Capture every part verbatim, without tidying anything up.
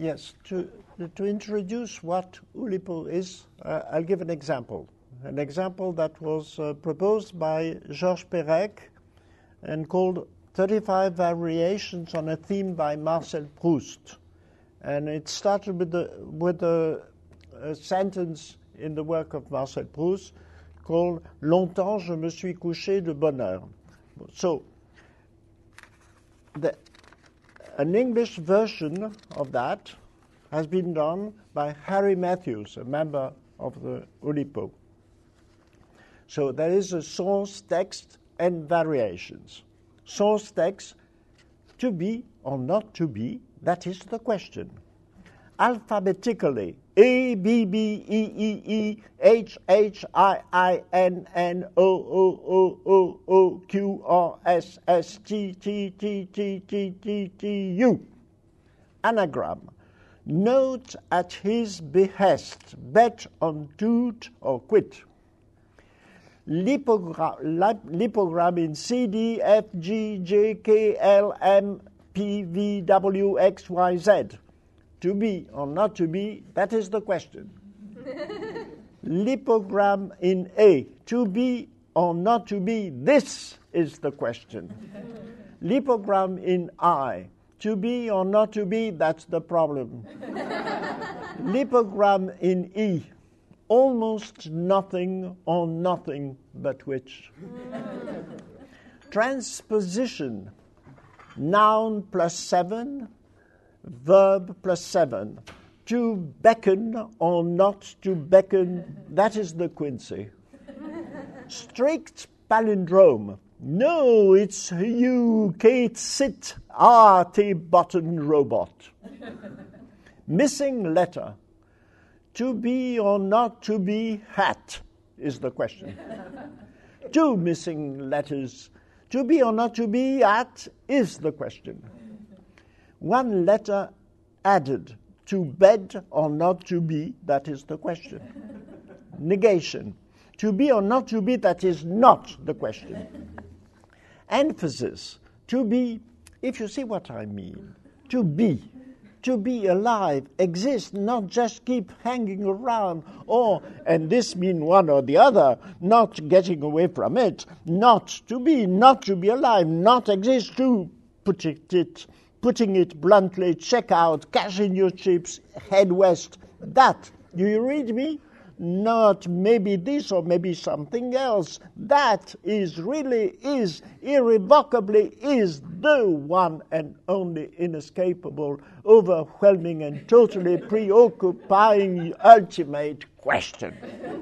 Yes, to, to introduce what Oulipo is, uh, I'll give an example. An example that was uh, proposed by Georges Perec and called thirty-five Variations on a Theme by Marcel Proust. And it started with, the, with a, a sentence in the work of Marcel Proust called Longtemps je me suis couché de bonne heure. So, the, an English version of that has been done by Harry Matthews, a member of the Oulipo. So there is a source text and variations. Source text, to be or not to be, that is the question. Alphabetically, A, B, B, E, E, E, H, H, I, I, N, N, O, O, O, O, O, Q, R, S, S, T, T, T, T, T, T, T, U. Anagram. Note at his behest, bet on toot or quit. Lipogram, lipogram in C, D, F, G, J, K, L, M, P, V, W, X, Y, Z. To be or not to be, that is the question. Lipogram in A, to be or not to be, this is the question. Lipogram in I, to be or not to be, that's the problem. Lipogram in E, almost nothing or nothing but which. Transposition, noun plus seven, verb plus seven. To beckon or not to beckon, that is the Quincy. Strict palindrome. No, it's you, Kate, sit, arty button robot. Missing letter. To be or not to be hat is the question. Two missing letters. To be or not to be at is the question. One letter added. To bed or not to be, that is the question. Negation. To be or not to be, that is not the question. Emphasis. To be, if you see what I mean, to be. To be alive, exist, not just keep hanging around, or, and this mean one or the other, not getting away from it, not to be, not to be alive, not exist, to put it, it putting it bluntly, check out, cash in your chips, head west. That, do you read me? Not maybe this or maybe something else. That is really, is, irrevocably is the one and only inescapable, overwhelming and totally preoccupying ultimate question.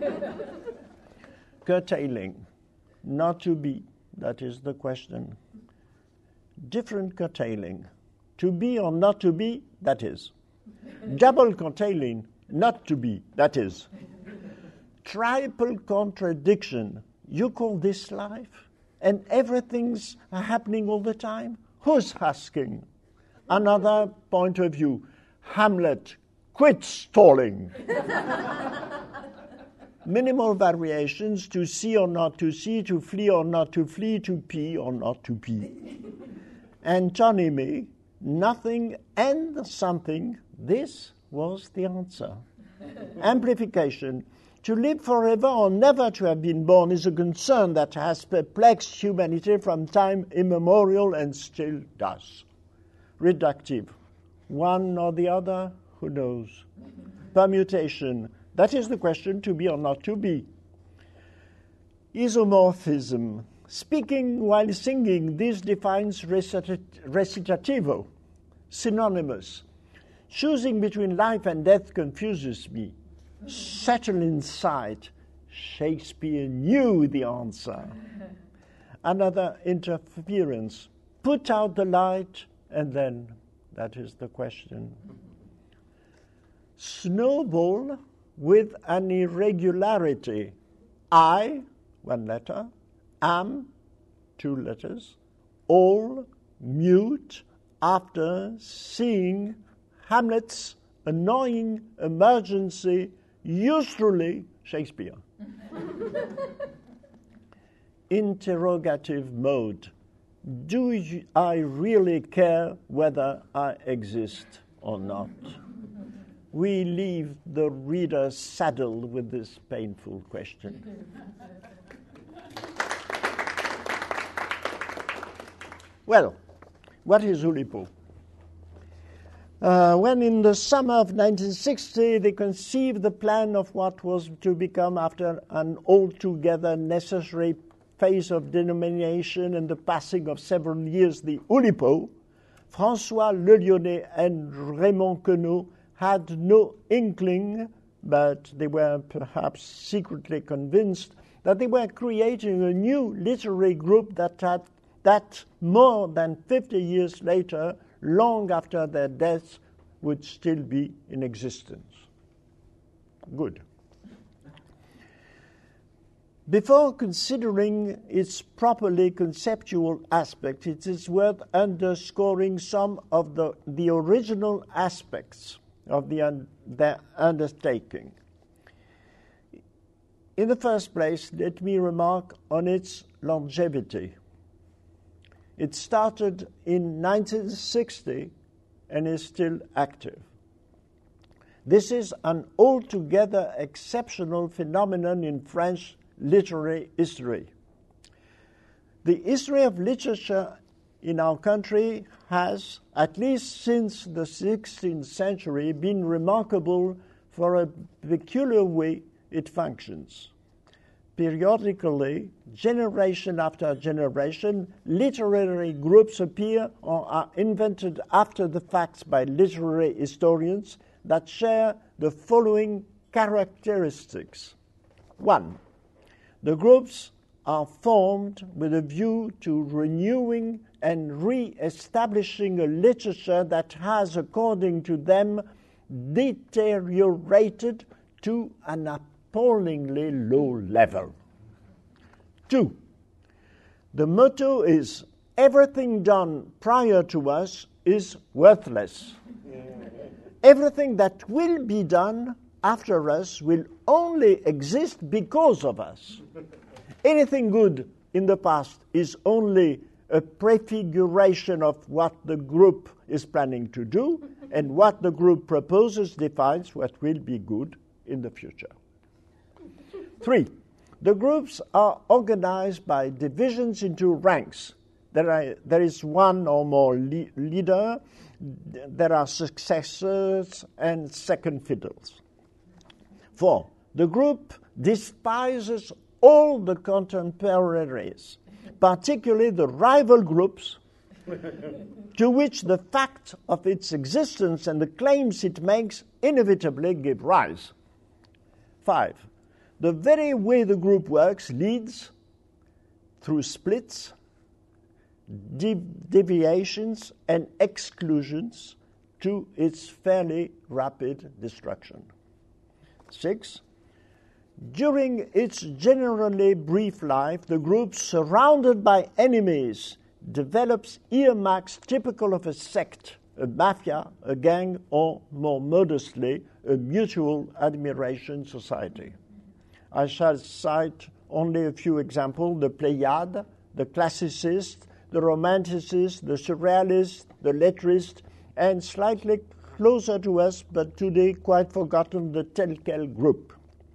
Curtailing, not to be, that is the question. Different curtailing, to be or not to be, that is. Double curtailing, not to be, that is. Triple contradiction. You call this life? And everything's happening all the time? Who's asking? Another point of view. Hamlet, quit stalling. Minimal variations, to see or not to see, to flee or not to flee, to pee or not to pee. Antonymy, nothing and something. This was the answer. Amplification. To live forever or never to have been born is a concern that has perplexed humanity from time immemorial and still does. Reductive. One or the other, who knows? Permutation. That is the question, to be or not to be. Isomorphism. Speaking while singing, this defines recit- recitativo. Synonymous. Choosing between life and death confuses me. Settle inside. Shakespeare knew the answer. Another interference. Put out the light, and then, that is the question. Snowball with an irregularity. I, one letter. Am, two letters. All, mute, after seeing Hamlet's annoying emergency, usually Shakespeare. Interrogative mode. Do you, I really care whether I exist or not? we leave the reader saddled with this painful question. Well, what is Oulipo? Uh, when in the summer of nineteen sixty they conceived the plan of what was to become, after an altogether necessary phase of denomination and the passing of several years, the Oulipo, François Le Lyonnais and Raymond Queneau had no inkling, but they were perhaps secretly convinced that they were creating a new literary group that had that more than fifty years later, long after their deaths, would still be in existence. Good. Before considering its properly conceptual aspect, it is worth underscoring some of the, the original aspects of the, un, the undertaking. In the first place, let me remark on its longevity. It started in nineteen sixty and is still active. This is an altogether exceptional phenomenon in French literary history. The history of literature in our country has, at least since the sixteenth century, been remarkable for a peculiar way it functions. Periodically, generation after generation, literary groups appear or are invented after the facts by literary historians that share the following characteristics. One, the groups are formed with a view to renewing and re-establishing a literature that has, according to them, deteriorated to an appallingly low level. Two, the motto is, everything done prior to us is worthless. Everything that will be done after us will only exist because of us. Anything good in the past is only a prefiguration of what the group is planning to do, and what the group proposes defines what will be good in the future. Three, the groups are organized by divisions into ranks. There, are, there is one or more le- leader, there are successors and second fiddles. Four, the group despises all the contemporaries, particularly the rival groups, to which the fact of its existence and the claims it makes inevitably give rise. Five, the very way the group works leads, through splits, dev- deviations, and exclusions, to its fairly rapid destruction. Six, during its generally brief life, the group, surrounded by enemies, develops earmarks typical of a sect, a mafia, a gang, or, more modestly, a mutual admiration society. I shall cite only a few examples: the Pléiades, the Classicists, the Romanticists, the Surrealists, the Lettrists, and slightly closer to us, but today quite forgotten, the Tel Quel group.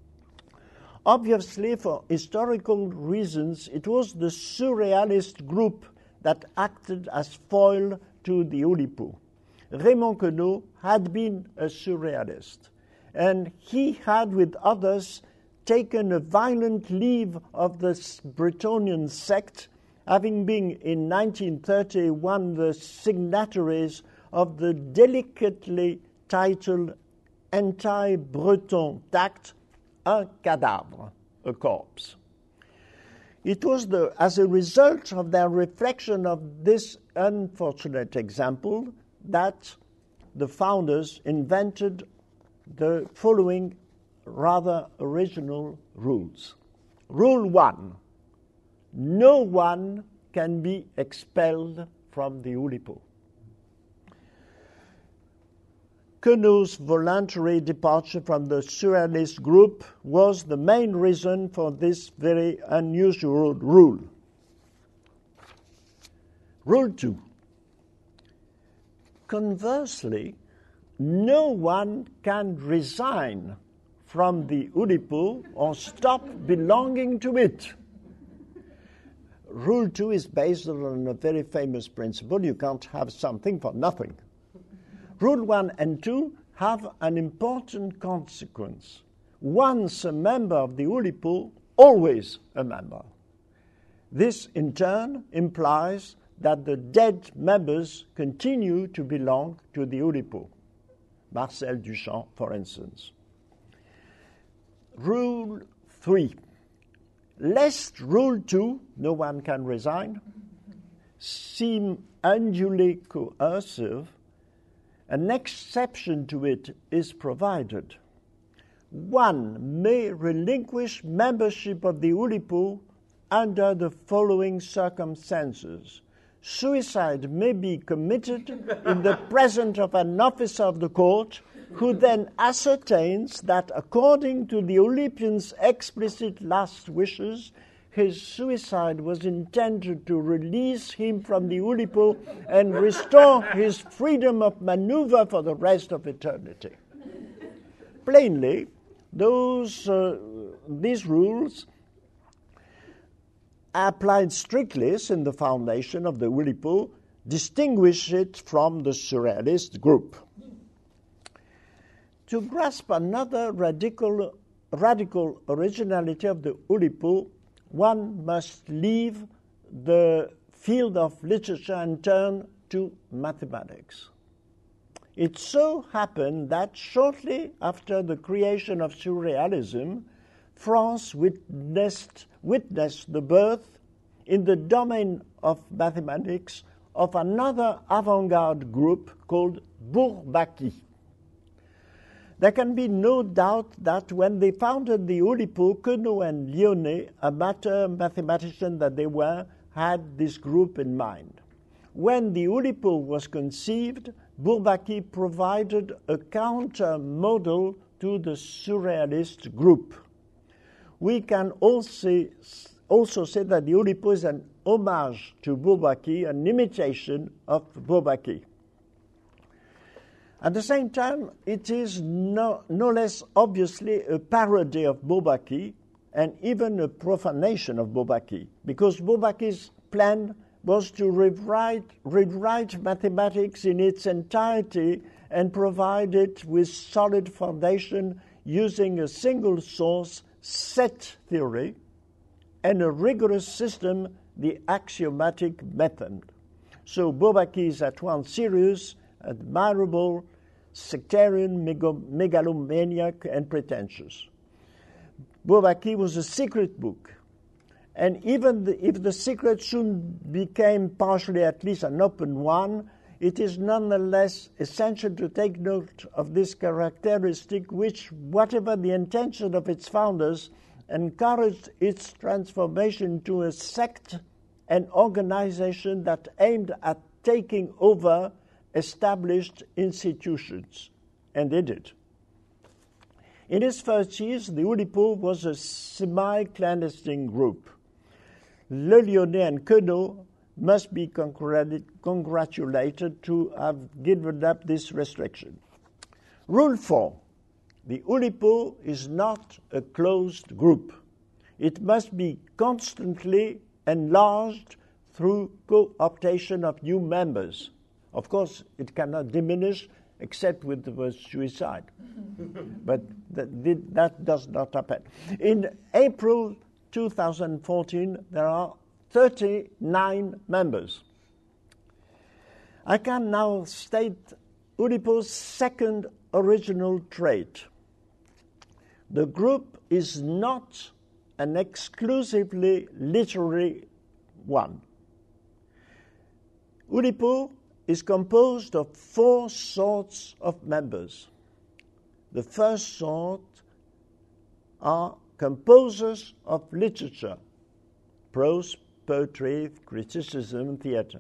Obviously, for historical reasons, it was the Surrealist group that acted as foil to the Oulipo. Raymond Queneau had been a Surrealist, and he had, with others, taken a violent leave of the Bretonian sect, having been in nineteen thirty-one the signatories of the delicately titled anti-Breton tract, Un cadavre, a corpse. It was the, as a result of their reflection of this unfortunate example that the founders invented the following rather original rules. Rule one, no one can be expelled from the Oulipo. Queneau's voluntary departure from the Surrealist group was the main reason for this very unusual rule. Rule two. Conversely, no one can resign from the Oulipo or stop belonging to it. Rule two is based on a very famous principle: you can't have something for nothing. Rule one and two have an important consequence. Once a member of the Oulipo, always a member. This, in turn, implies that the dead members continue to belong to the Oulipo. Marcel Duchamp, for instance. Rule three. Lest Rule two, no one can resign, seem unduly coercive, an exception to it is provided. One may relinquish membership of the Oulipo under the following circumstances. Suicide may be committed in the presence of an officer of the court who then ascertains that according to the Oulipian's explicit last wishes, his suicide was intended to release him from the Oulipo and restore his freedom of maneuver for the rest of eternity. Plainly, those uh, these rules applied strictly in the foundation of the Oulipo distinguish it from the Surrealist group. To grasp another radical, radical originality of the Oulipo, one must leave the field of literature and turn to mathematics. It so happened that shortly after the creation of Surrealism, France witnessed, witnessed the birth in the domain of mathematics of another avant-garde group called Bourbaki. There can be no doubt that when they founded the Oulipo, Queneau and Lyonnais, amateur mathematicians that they were, had this group in mind. When the Oulipo was conceived, Bourbaki provided a counter model to the Surrealist group. We can also, also say that the Oulipo is an homage to Bourbaki, an imitation of Bourbaki. At the same time, it is no, no less obviously a parody of Bourbaki and even a profanation of Bourbaki, because Bourbaki's plan was to rewrite, rewrite mathematics in its entirety and provide it with solid foundation using a single source, set theory, and a rigorous system, the axiomatic method. So Bourbaki is at once serious, admirable, sectarian, megalomaniac, and pretentious. Bourbaki was a secret book. And even the, if the secret soon became partially at least an open one, it is nonetheless essential to take note of this characteristic which, whatever the intention of its founders, encouraged its transformation into a sect and organization that aimed at taking over established institutions. And they did. In its first years, the Oulipo was a semi-clandestine group. Le Lyonnais and Queneau must be congratulated to have given up this restriction. Rule four. The Oulipo is not a closed group. It must be constantly enlarged through co-optation of new members. Of course, it cannot diminish except with the suicide. But that, that does not happen. In April two thousand fourteen, there are thirty-nine members. I can now state Oulipo's second original trait. The group is not an exclusively literary one. Oulipo is composed of four sorts of members. The first sort are composers of literature, prose, poetry, criticism, theater.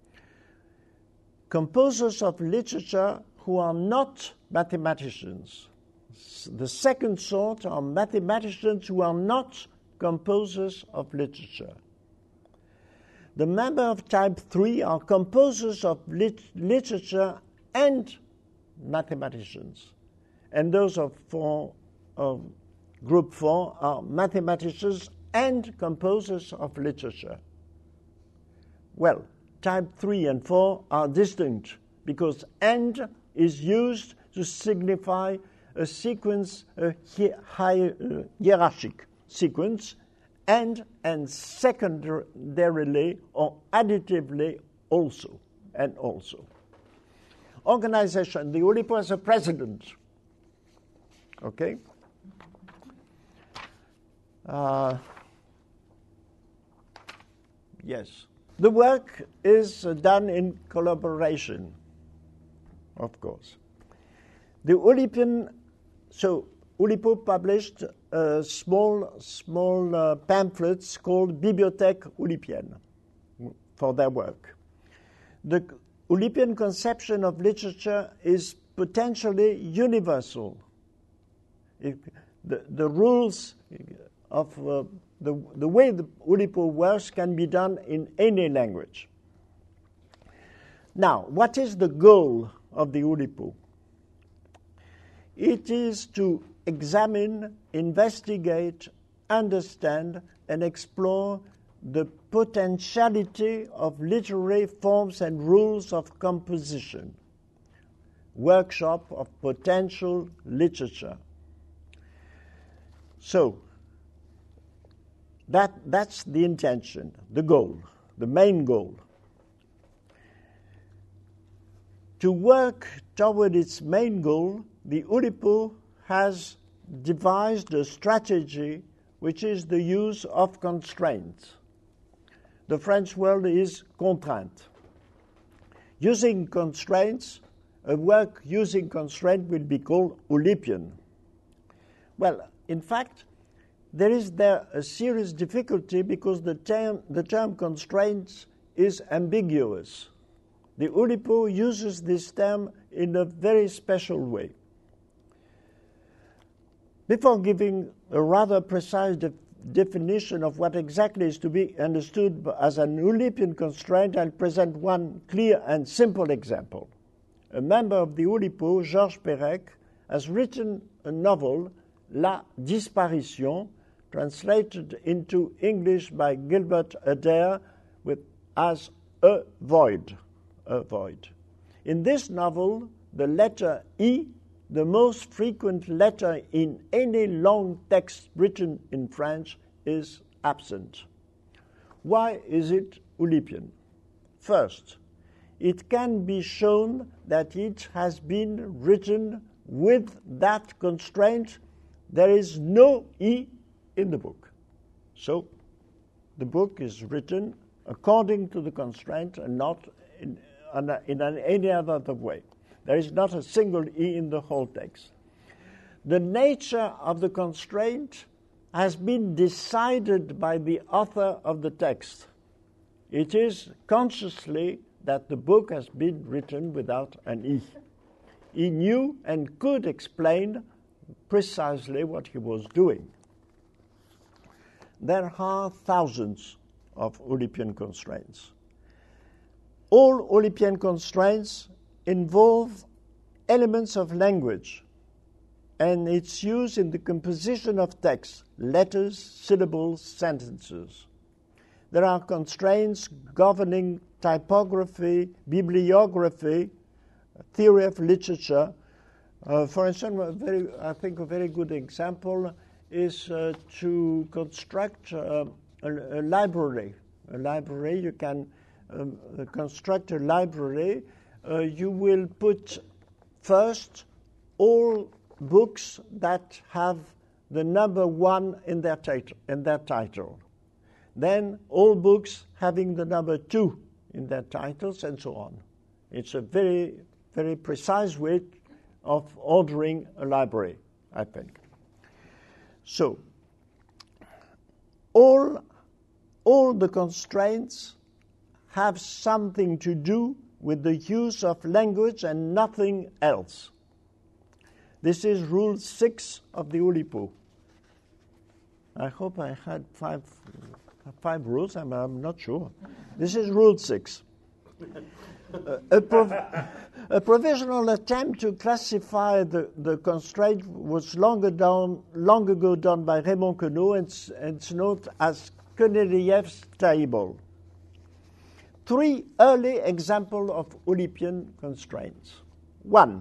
Composers of literature who are not mathematicians. The second sort are mathematicians who are not composers of literature. The members of type three are composers of lit- literature and mathematicians. And those of, four, of group four are mathematicians and composers of literature. Well, type three and four are distinct because and is used to signify a sequence, a hi- uh, hierarchic sequence, and and secondarily or additively also, and also. Organization, the Oulipo has a president, okay? Uh, yes. The work is uh, done in collaboration, of course. The Oulipian, so Oulipo published uh, small, small uh, pamphlets called Bibliothèque Oulipienne for their work. The Oulipian conception of literature is potentially universal. It, the, the rules of uh, the, the way the Oulipo works can be done in any language. Now, what is the goal of the Oulipo? It is to examine, investigate, understand, and explore the potentiality of literary forms and rules of composition. Workshop of potential literature. So, that, that's the intention, the goal, the main goal. To work toward its main goal, the Oulipo has devised a strategy which is the use of constraints. The French word is contrainte. Using constraints, a work using constraint will be called Oulipian. Well, in fact, there is there a serious difficulty because the term, the term constraints is ambiguous. The Oulipo uses this term in a very special way. Before giving a rather precise de- definition of what exactly is to be understood as an Oulipian constraint, I'll present one clear and simple example. A member of the Oulipo, Georges Perec, has written a novel, La Disparition, translated into English by Gilbert Adair with as A Void. A void. In this novel, the letter E, the most frequent letter in any long text written in French, is absent. Why is it Oulipian? First, it can be shown that it has been written with that constraint. There is no E in the book. So, the book is written according to the constraint and not in, in any other way. There is not a single E in the whole text. The nature of the constraint has been decided by the author of the text. It is consciously that the book has been written without an E. He knew and could explain precisely what he was doing. There are thousands of Oulipian constraints. All Oulipian constraints involve elements of language and its use in the composition of text, letters, syllables, sentences. There are constraints governing typography, bibliography, theory of literature. Uh, for instance, a very, I think a very good example is uh, to construct uh, a, a library. A library, you can um, construct a library. Uh, you will put first all books that have the number one in their, tit- in their title. Then all books having the number two in their titles, and so on. It's a very, very precise way of ordering a library, I think. So, all, all the constraints have something to do with the use of language and nothing else. This is rule six of the Oulipo. I hope I had five, five rules, I'm, I'm not sure. This is rule six. Uh, a, prov- a provisional attempt to classify the, the constraint was longer done, long ago done by Raymond Queneau, and, and it's known as Queneau-Rieff's table. Three early examples of Oulipian constraints. One,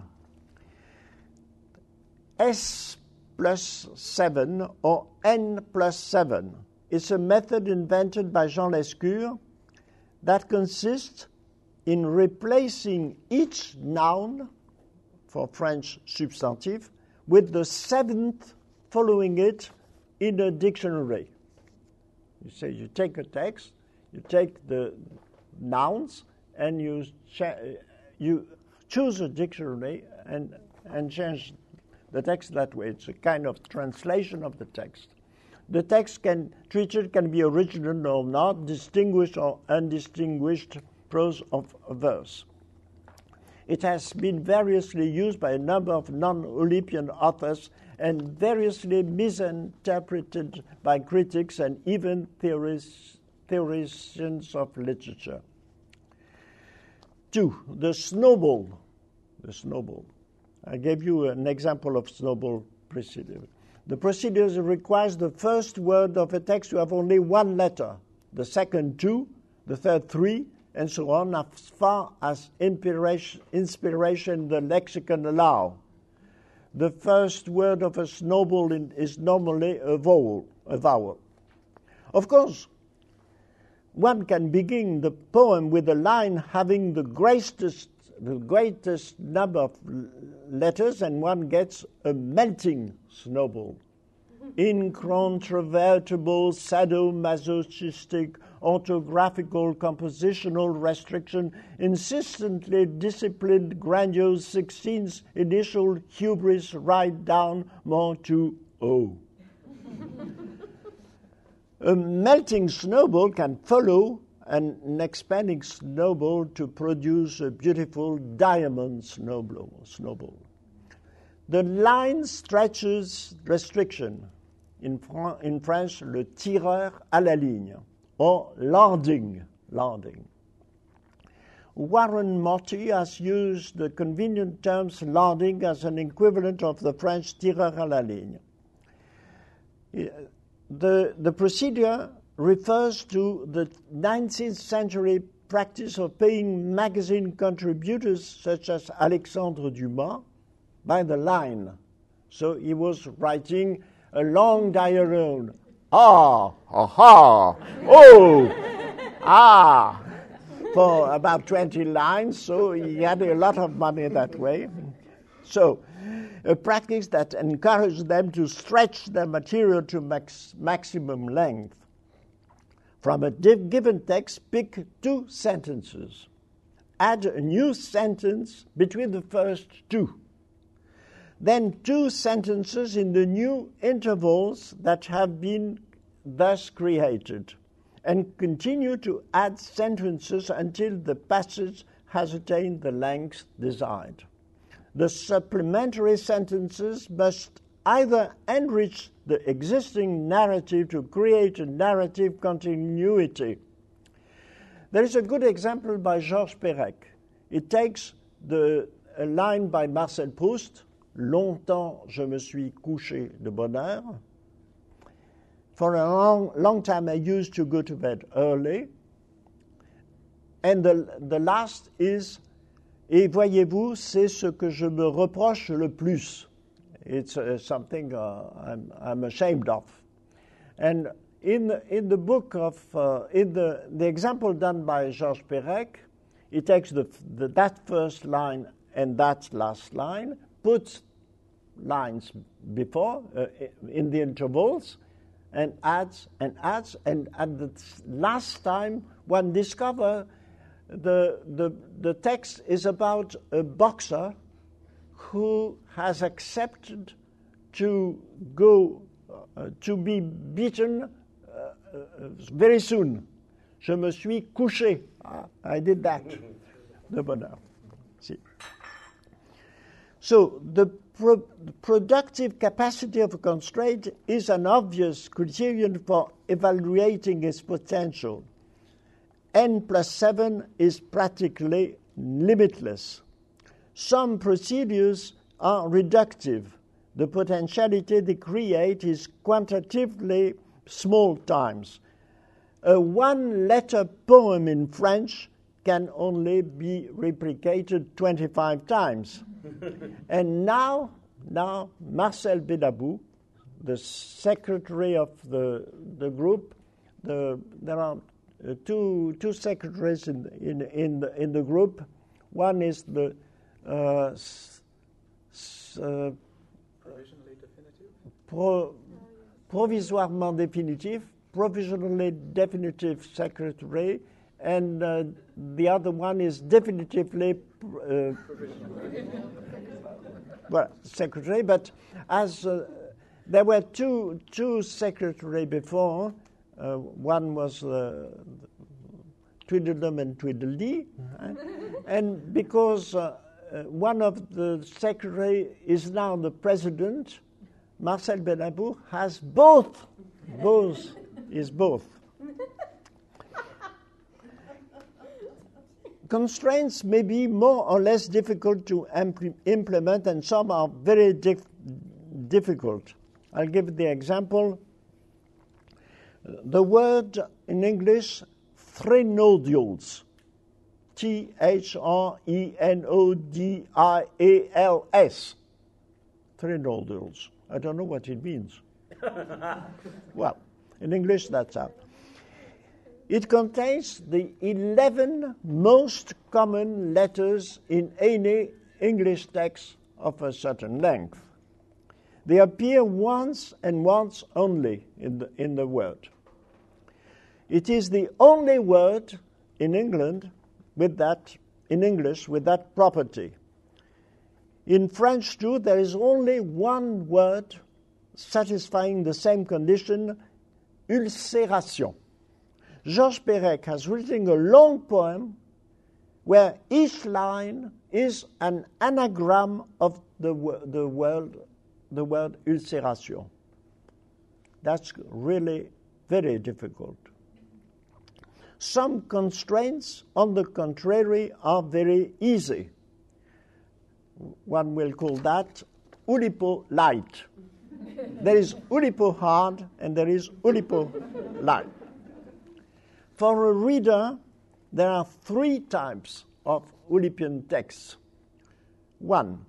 S plus seven or N plus seven is a method invented by Jean Lescure that consists in replacing each noun, for French substantive, with the seventh following it in a dictionary. You say you take a text, you take the nouns, and you cha- you choose a dictionary and and change the text that way. It's a kind of translation of the text. The text can treated can be original or not, distinguished or undistinguished prose of verse. It has been variously used by a number of non-Oulipian authors and variously misinterpreted by critics and even theoris, theorists of literature. Two, the snowball. The snowball. I gave you an example of snowball procedure. The procedure requires the first word of a text to have only one letter, the second two, the third three, and so on, as far as inspiration, inspiration the lexicon allow. The first word of a snowball in, is normally a vowel, a vowel. Of course, one can begin the poem with a line having the greatest, the greatest number of letters, and one gets a melting snowball. Incontrovertible, sadomasochistic, orthographical, compositional restriction, insistently disciplined, grandiose, sixteenth initial hubris, right down more to O. A melting snowball can follow an, an expanding snowball to produce a beautiful diamond snowball. snowball. The line stretches restriction. In, Fran- in French, le tireur à la ligne, or landing. landing. Warren Morty has used the convenient terms landing as an equivalent of the French tireur à la ligne. The, the procedure refers to the nineteenth century practice of paying magazine contributors such as Alexandre Dumas by the line. So he was writing a long dialogue. Ah, aha, oh, ah, for about twenty lines, so he had a lot of money that way. So, a practice that encouraged them to stretch their material to max, maximum length. From a div- given text, pick two sentences. Add a new sentence between the first two. Then two sentences in the new intervals that have been thus created, and continue to add sentences until the passage has attained the length desired. The supplementary sentences must either enrich the existing narrative to create a narrative continuity. There is a good example by Georges Perec. It takes the, a line by Marcel Proust, Longtemps je me suis couché de bonne heure. For a long, long time I used to go to bed early. And the, the last is, et voyez-vous, c'est ce que je me reproche le plus. It's uh, something uh, I'm, I'm ashamed of. And in the, in the book of, uh, in the, the example done by Georges Perec, he takes the, the, that first line and that last line, puts lines before, uh, in the intervals, and adds and adds, and at the last time one discovers the, the, the text is about a boxer who has accepted to go, uh, to be beaten uh, uh, very soon. Je me suis couché. Ah, I did that. De bonheur. See. So the pro- productive capacity of a constraint is an obvious criterion for evaluating its potential. n plus seven is practically limitless. Some procedures are reductive. The potentiality they create is quantitatively small times. A one-letter poem in French can only be replicated twenty-five times. And now, now Marcel Benabou, the secretary of the the group, the, there are uh, two two secretaries in in in the, in the group. One is the uh, s, s, uh, provisionally definitive, pro, provisoirement définitif, provisionally definitive secretary, and uh, the other one is definitively uh, well, secretary. But as uh, there were two two secretaries before, uh, one was uh, Tweedledum and Tweedledee, right? And because uh, uh, one of the secretary is now the president, Marcel Benabou has both. Both is both. Constraints may be more or less difficult to impl- implement, and some are very dif- difficult. I'll give the example. The word in English, threnodials, T H R E N O D I A L S, threnodials. I don't know what it means. Well, in English, that's how. It contains the eleven most common letters in any English text of a certain length. They appear once and once only in the, in the word. It is the only word in England with that, in English, with that property. In French, too, there is only one word satisfying the same condition, ulcération. Georges Perec has written a long poem where each line is an anagram of the, the, word, the word ulcération. That's really very difficult. Some constraints, on the contrary, are very easy. One will call that Oulipo light. There is Oulipo hard and there is Oulipo light. For a reader, there are three types of Oulipian texts. One,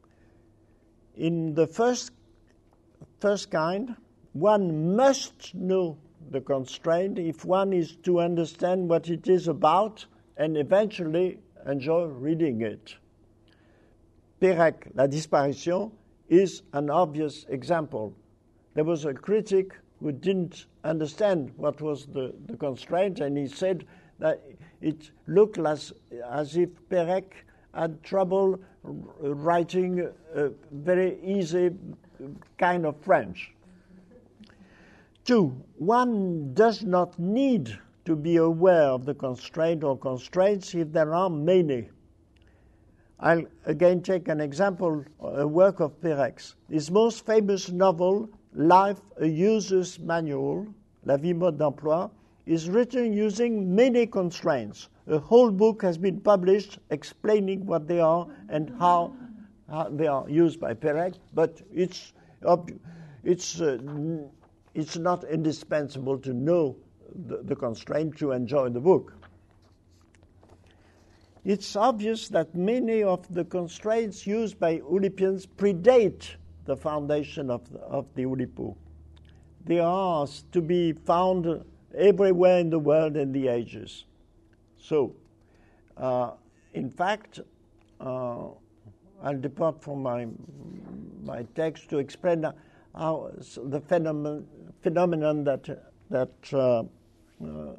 in the first, first kind, one must know the constraint if one is to understand what it is about and eventually enjoy reading it. Perec, La Disparition, is an obvious example. There was a critic who didn't understand what was the, the constraint, and he said that it looked as, as if Perec had trouble writing a very easy kind of French. Two, one does not need to be aware of the constraint or constraints if there are many. I'll again take an example, a work of Perec's. His most famous novel, Life, a User's Manual, La Vie Mode d'Emploi, is written using many constraints. A whole book has been published explaining what they are and how, how they are used by Perec, but it's, it's, uh, it's not indispensable to know the, the constraint to enjoy the book. It's obvious that many of the constraints used by Oulipians predate the foundation of the, of the Oulipo. They are to be found everywhere in the world in the ages. So, uh, in fact, uh, I'll depart from my my text to explain how the phenomenon phenomenon that that uh, uh,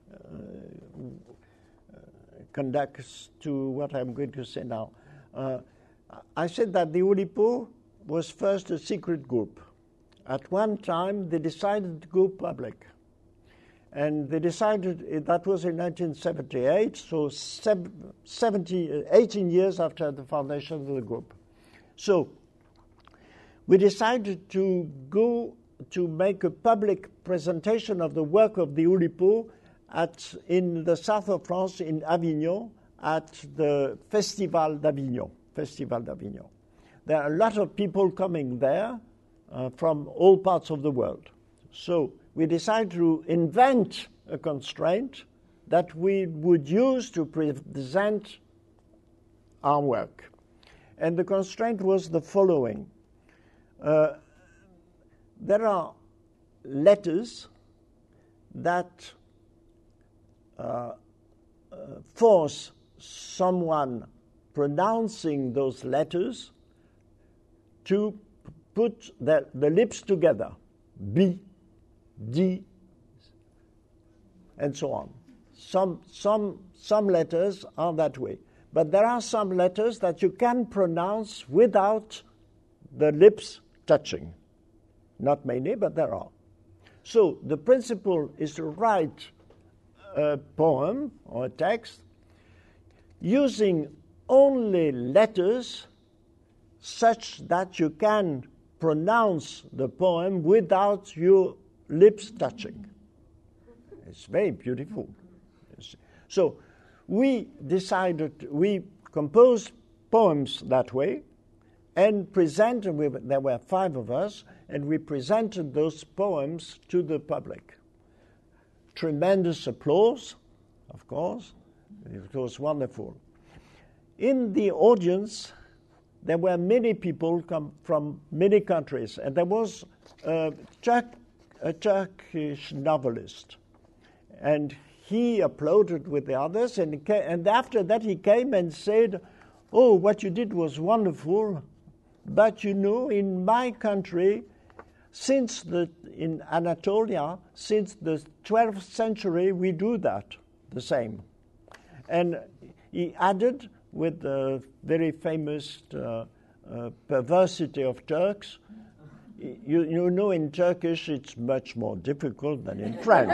conducts to what I'm going to say now. Uh, I said that the Oulipo was first a secret group. At one time, they decided to go public. And they decided, that was in nineteen seventy-eight, so seventy, eighteen years after the foundation of the group. So we decided to go to make a public presentation of the work of the Oulipo at in the south of France, in Avignon, at the Festival d'Avignon. Festival d'Avignon. There are a lot of people coming there uh, from all parts of the world. So we decided to invent a constraint that we would use to present our work. And the constraint was the following. Uh, there are letters that uh, uh, force someone pronouncing those letters to put the, the lips together, B, D, and so on. Some, some, some letters are that way. But there are some letters that you can pronounce without the lips touching. Not many, but there are. So the principle is to write a poem or a text using only letters such that you can pronounce the poem without your lips touching. It's very beautiful. So we decided, we composed poems that way and presented, we, there were five of us, and we presented those poems to the public. Tremendous applause, of course. It was wonderful. In the audience, there were many people come from many countries, and there was a, Turk, a Turkish novelist, and he applauded with the others, and, ca- and after that he came and said, "Oh, what you did was wonderful, but you know, in my country, since the in Anatolia, since the twelfth century, we do that, the same." And he added, with the very famous uh, uh, perversity of Turks, you, you know, in Turkish it's much more difficult than in French.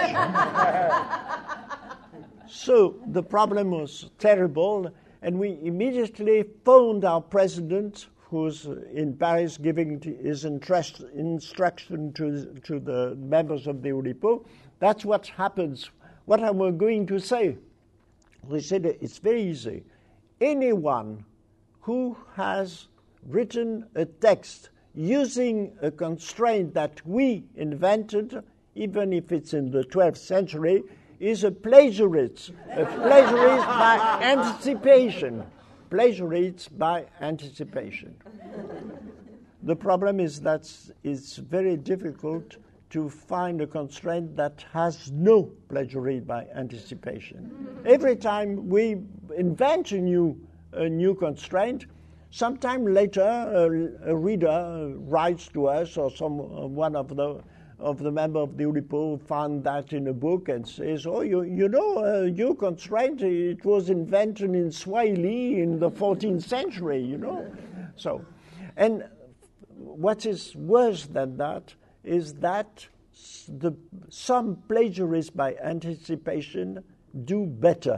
So the problem was terrible, and we immediately phoned our president, who's in Paris giving his interest, instruction to, to the members of the Oulipo. That's what happens. What am I going to say? We said it's very easy. Anyone who has written a text using a constraint that we invented, even if it's in the twelfth century, is a plagiarist. A plagiarist by anticipation. Plagiarist by anticipation. The problem is that it's very difficult to find a constraint that has no plagiarism by anticipation. Every time we invent a new, a new constraint, sometime later a, a reader writes to us, or some uh, one of the of the member of the Oulipo found that in a book and says, "Oh, you you know, uh, your constraint, it was invented in Swahili in the fourteenth century, you know." So, and what is worse than that is that the, some plagiarists by anticipation do better.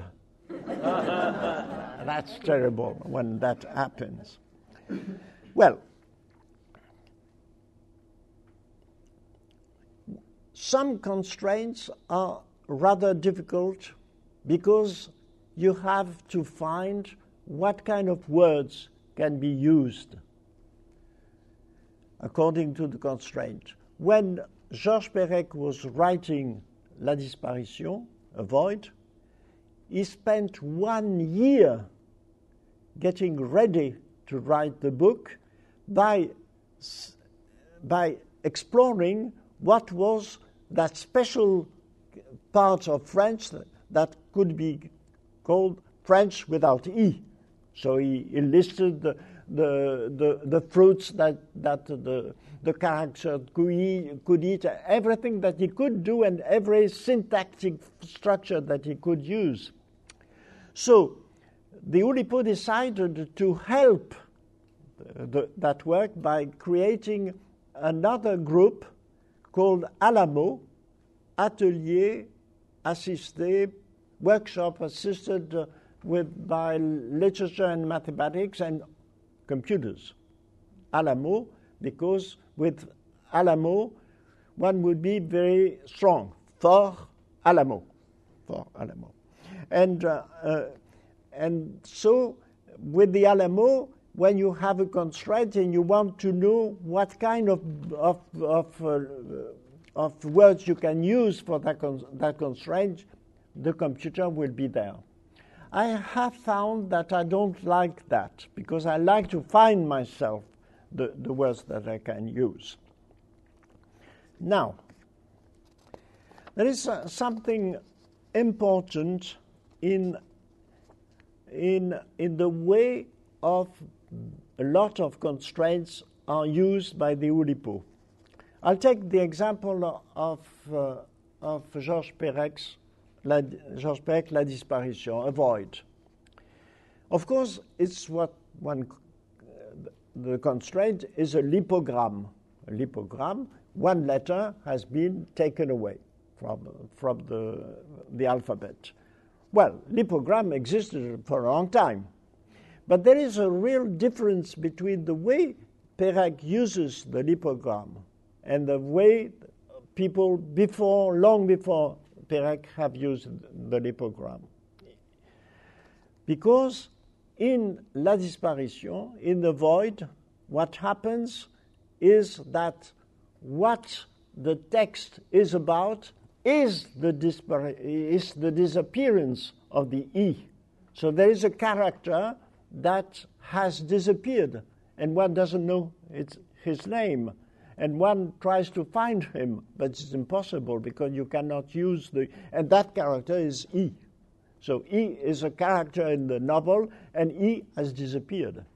That's terrible when that happens. Well, some constraints are rather difficult because you have to find what kind of words can be used according to the constraint. When Georges Perec was writing La Disparition, A Void, he spent one year getting ready to write the book by, by exploring what was that special part of French that could be called French without E. So he, he listed the, the, the, the fruits that, that the, the character could eat, could eat, everything that he could do and every syntactic structure that he could use. So the Oulipo decided to help the, the, that work by creating another group called Alamo, Atelier Assisté, workshop assisted uh, with by literature and mathematics and computers. Alamo, because with Alamo, one would be very strong. Fort Alamo. for Alamo. And, uh, uh, and so with the Alamo, when you have a constraint and you want to know what kind of, of, of, uh, of words you can use for that, con- that constraint, the computer will be there. I have found that I don't like that because I like to find myself the, the words that I can use. Now, there is uh, something important in, in, in the way of a lot of constraints are used by the Oulipo. I'll take the example of, uh, of Georges Perec's La, Georges Perec, La Disparition, avoid. Of course, it's what one, uh, the constraint is a lipogram. A lipogram, one letter has been taken away from, from the, the alphabet. Well, lipogram existed for a long time. But there is a real difference between the way Perec uses the lipogram and the way people before, long before Perec have used the lipogram. Because in La Disparition, in the void, what happens is that what the text is about is the, dispar- is the disappearance of the E. So there is a character that has disappeared, and one doesn't know it's his name. And one tries to find him, but it's impossible because you cannot use the... And that character is E. So E is a character in the novel, and E has disappeared.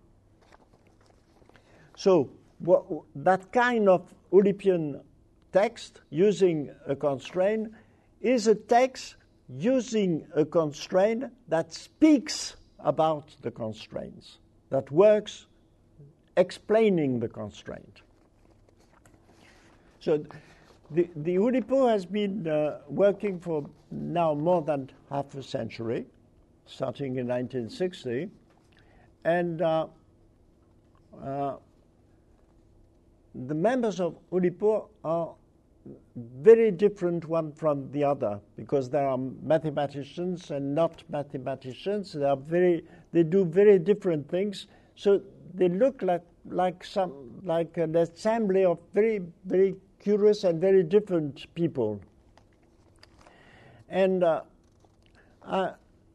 So what, that kind of Oulipian text using a constraint is a text using a constraint that speaks about the constraints, that works explaining the constraint. So the, the Oulipo has been uh, working for now more than half a century, starting in nineteen sixty, and uh, uh, the members of Oulipo are very different one from the other because they are mathematicians and not mathematicians. They are very, they do very different things. So they look like like some like an assembly of very very curious and very different people. And uh, uh,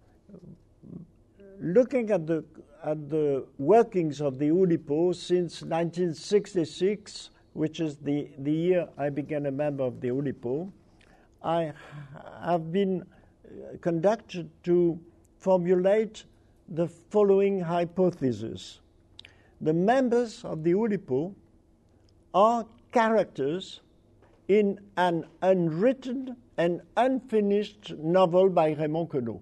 looking at the at the workings of the Oulipo since nineteen sixty-six, which is the, the year I became a member of the Oulipo, I have been conducted to formulate the following hypothesis. The members of the Oulipo are characters in an unwritten and unfinished novel by Raymond Queneau.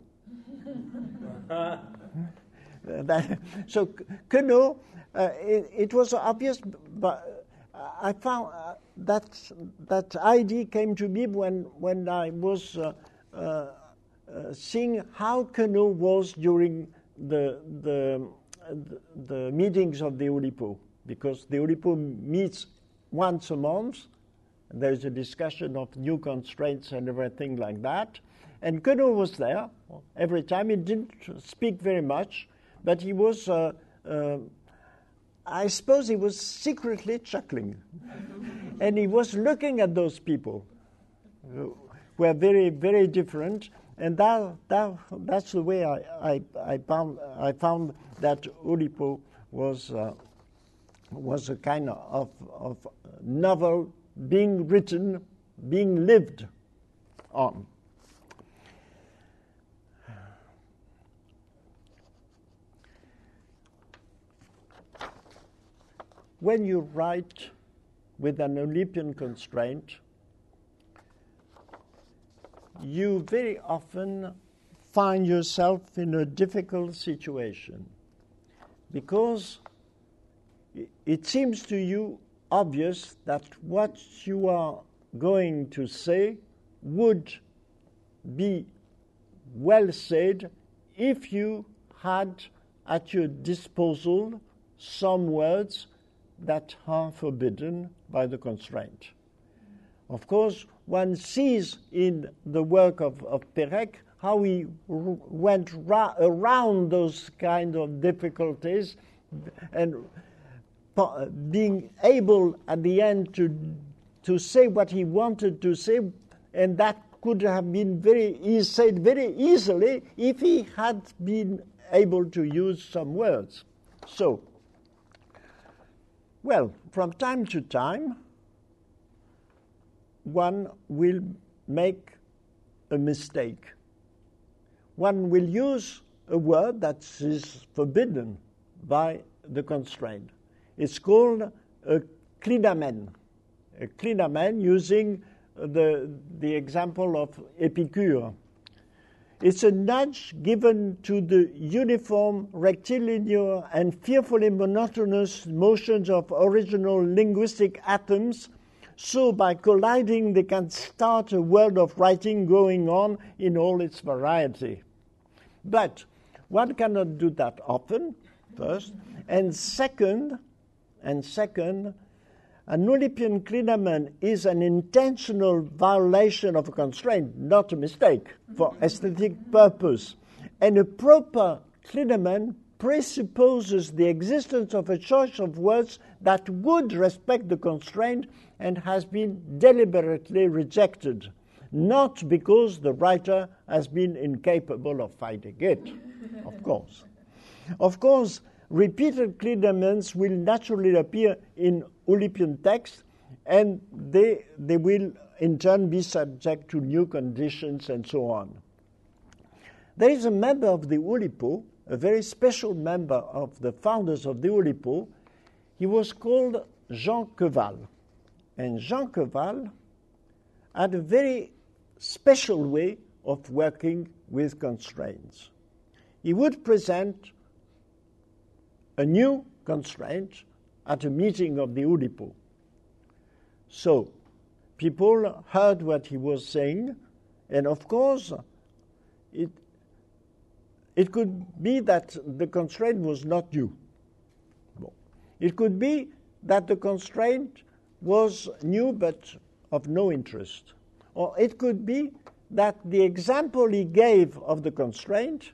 that, so Queneau, uh, it, it was obvious, but I found uh, that that idea came to me when when I was uh, uh, uh, seeing how Queneau was during the the the, the meetings of the Oulipo, because the Oulipo meets once a month. There's a discussion of new constraints and everything like that. And Queneau was there every time. He didn't speak very much, but he was, uh, uh, I suppose he was secretly chuckling. And he was looking at those people who were very, very different. And that, that that's the way I, I, I, found, I found that Oulipo was, uh, was a kind of, of novel being written, being lived on. When you write with an Oulipian constraint, you very often find yourself in a difficult situation because it seems to you obvious that what you are going to say would be well said if you had at your disposal some words that are forbidden by the constraint. Of course, one sees in the work of, of Pérec how he r- went ra- around those kind of difficulties and po- being able at the end to to say what he wanted to say, and that could have been very e- said very easily if he had been able to use some words. So, well, from time to time, one will make a mistake. One will use a word that is forbidden by the constraint. It's called a clinamen. A clinamen using the, the example of Epicure. It's a nudge given to the uniform, rectilinear, and fearfully monotonous motions of original linguistic atoms, so by colliding they can start a world of writing going on in all its variety. But one cannot do that often, first, and second, and second, an Oulipian clinamen is an intentional violation of a constraint, not a mistake, for aesthetic purpose. And a proper clinamen presupposes the existence of a choice of words that would respect the constraint and has been deliberately rejected, not because the writer has been incapable of finding it, of course. Of course, repeated clinaments will naturally appear in Oulipian text, and they, they will in turn be subject to new conditions and so on. There is a member of the Oulipo, a very special member of the founders of the Oulipo. He was called Jean Queval. And Jean Queval had a very special way of working with constraints. He would present a new constraint at a meeting of the Oulipo. So people heard what he was saying, and of course it, it could be that the constraint was not new. Bon. It could be that the constraint was new but of no interest. Or it could be that the example he gave of the constraint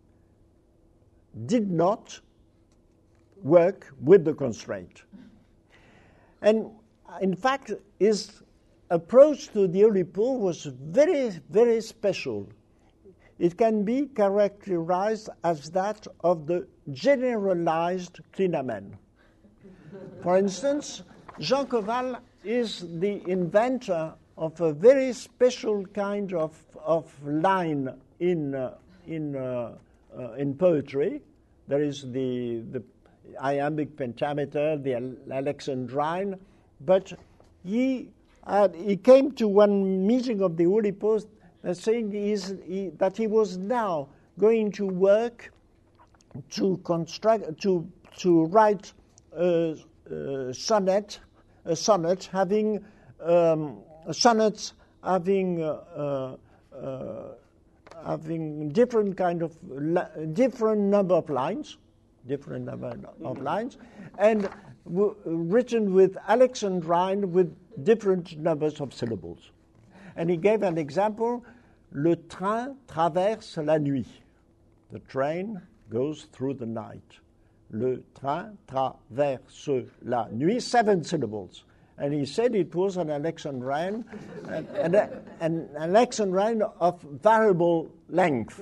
did not work with the constraint. And in fact, his approach to the Oulipo was very, very special. It can be characterized as that of the generalized clinamen. For instance, Jean Queval is the inventor of a very special kind of, of line in, uh, in, uh, uh, in poetry. There is the, the iambic pentameter, the Alexandrine, but he, uh, he came to one meeting of the Oulipo uh, saying he is, he, that he was now going to work to construct, to, to write a, a sonnet, a sonnet having um, sonnets having uh, uh, having different kind of different number of lines, different number of lines, and w- written with Alexandrine with different numbers of syllables. And he gave an example: le train traverse la nuit. The train goes through the night. Le train traverse la nuit. Seven syllables. And he said it was an Alexandrine, and, and, a, an Alexandrine of variable length.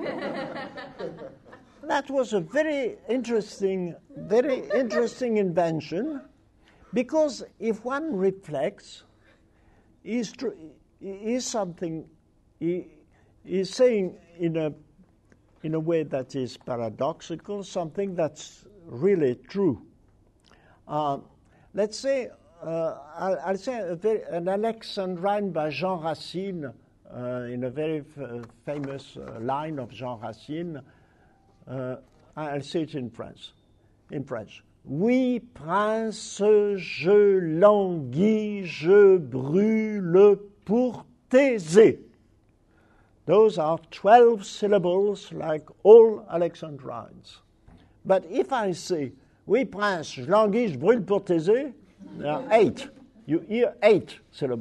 That was a very interesting, very interesting invention, because if one reflects, he's, tr- he's something, he is saying in a, in a way that is paradoxical, something that's really true. Uh, let's say, Uh, I'll, I'll say a very, an Alexandrine by Jean Racine, uh, in a very f- famous uh, line of Jean Racine. Uh, I'll say it in French. In French. Oui, prince, je languis, je brûle pour t'aiser. Those are twelve syllables like all Alexandrines. But if I say, oui, prince, je languis, je brûle pour t'aiser, there are eight. You hear eight syllables.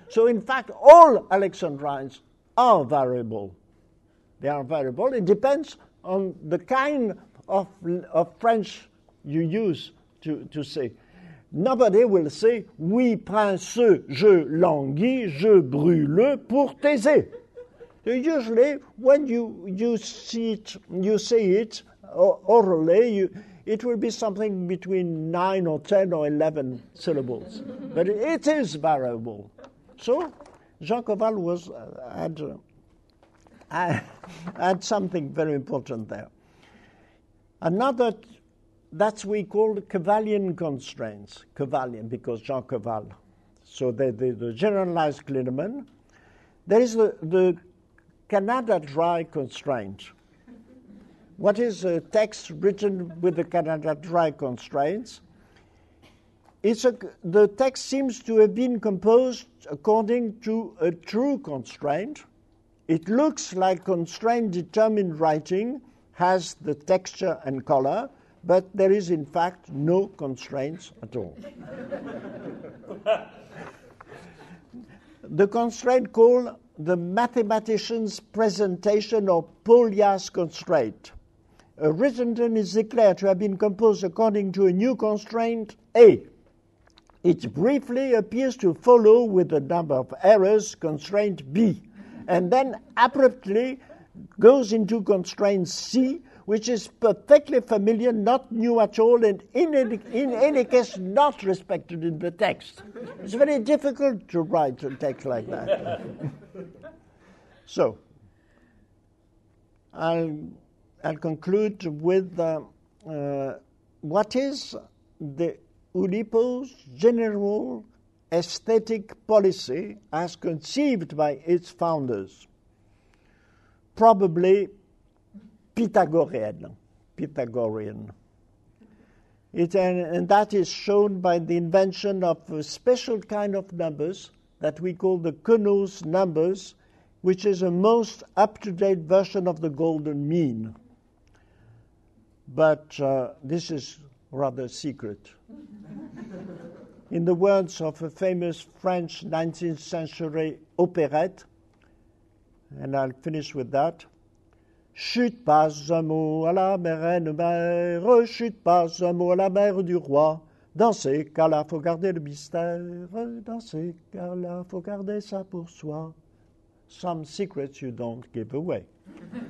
So in fact, all Alexandrines are variable. They are variable. It depends on the kind of, of French you use to, to say. Nobody will say, oui, prince, je languis, je brûle pour t'aiser. So usually, when you, you, see it, you say it orally, you, it will be something between nine or ten or eleven syllables. But it is variable. So Jean Cauval was, uh, had, uh, had something very important there. Another, that's we call Cavalian constraints. Cavalian, because Jean Cauval. So the, the, the generalized Gliederman. There is the, the Canada Dry constraint. What is a text written with the Canada Dry constraints? It's a, the text seems to have been composed according to a true constraint. It looks like constraint-determined writing has the texture and color, but there is in fact no constraints at all. The constraint called the mathematician's presentation or Paulias constraint. A written is declared to have been composed according to a new constraint A. It briefly appears to follow with a number of errors constraint B, and then abruptly goes into constraint C, which is perfectly familiar, not new at all, and in any, in any case not respected in the text. It's very difficult to write a text like that. So, I'll, I'll conclude with uh, uh, what is the Oulipo's general aesthetic policy as conceived by its founders. Probably Pythagorean. Pythagorean. It, and, and that is shown by the invention of a special kind of numbers that we call the Queneau's numbers, which is a most up-to-date version of the golden mean. But uh, this is rather secret. In the words of a famous French nineteenth century operette, and I'll finish with that, chute pas un mot à la reine mère, chute pas un mot à la mère du roi. Dans ces cas-là, faut garder le mystère. Dans ces cas-là, faut garder ça pour soi. Some secrets you don't give away.